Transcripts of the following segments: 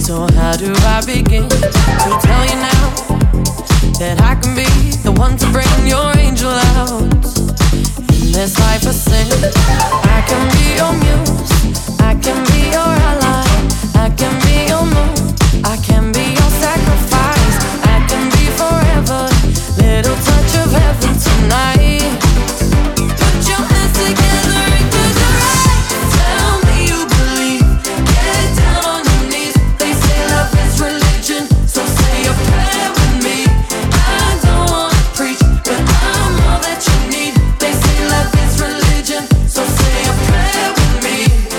So how do I begin to tell you now that I can be the one to bring your angel out in this life of sin? I can be your muse, I can be your ally, I can be your moon, I can be your sacrifice, I can be forever, little touch of heaven tonight. Put your hands together and close your eyes. Tell me you believe, get down on your knees. They say love is religion, so say a prayer with me. I don't wanna preach, but I'm all that you need. They say love is religion, so say a prayer with me.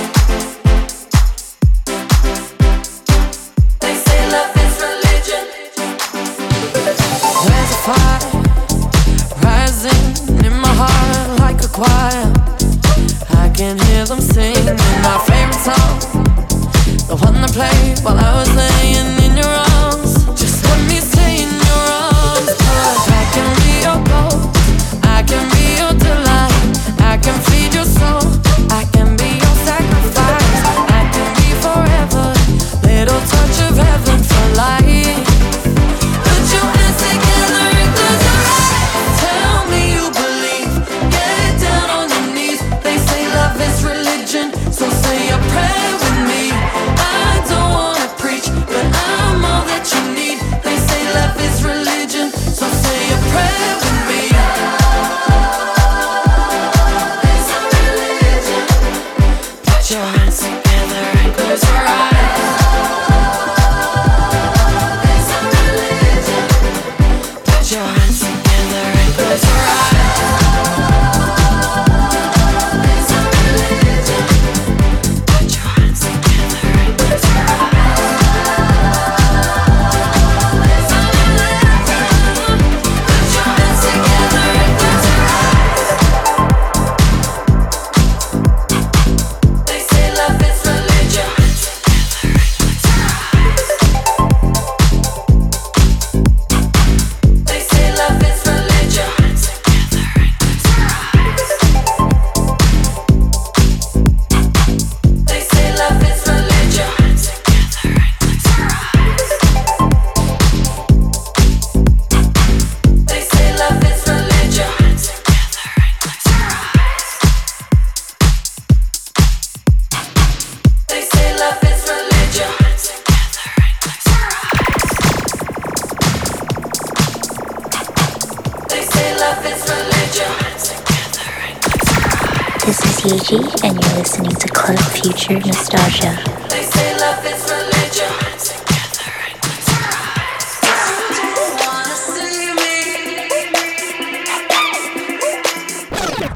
They say love is religion. There's a fire rising in my heart like a choir. I can hear them singing my favorite song, the one they played while I was laying in your arms. Just let me stay in your arms, 'cause I can be your goal, I can be your delight, I can feed your soul, I can be your sacrifice, I can be forever, little touch of heaven for life. Put your hands together and close your eyes. Tell me you believe, get down on your knees. They say love is religion, so say a prayer with me. I don't wanna preach, but I'm all that you need. They say love is religion, so say a prayer with me. It's a religion. Put your hands together and close your eyes. It's a religion. Put your hands together and close your eyes. It's a religion. Put your hands together and close your eyes. It's a religion. Put your hands together and close your eyes. They say love is religion. They say love is religion. They say love is religion. They say love is religion. They say love is religion. They say love is religion. This is Yeji, and you're listening to Club Future Nostalgia.